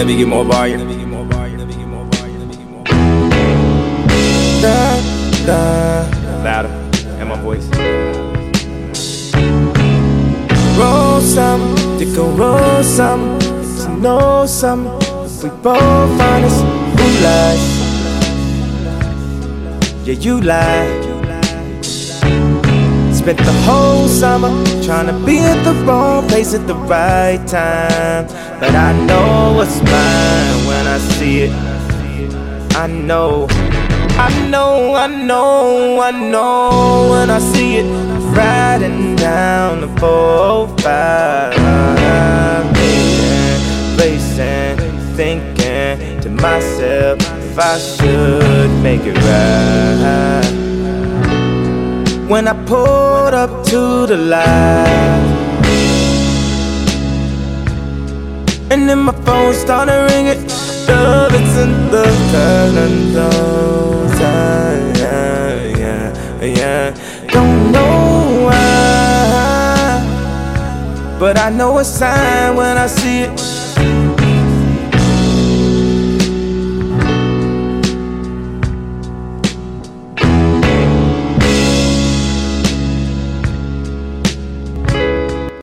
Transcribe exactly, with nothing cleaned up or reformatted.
Let me get more volume. Da, da. Louder, and my voice. Roll some, you can roll some, to know some. If we both honest, who lies? Yeah, you lie. Spent the whole summer trying to be at the wrong place at the right time, but I know what's mine when I see it. I know, I know, I know, I know when I see it. Riding down the four oh five, pacing, pacing, thinking to myself if I should make it right. When I pulled up to the light, and then my phone started ringing. Love, it's in the those, yeah, yeah, yeah. Don't know why, but I know a sign when I see it.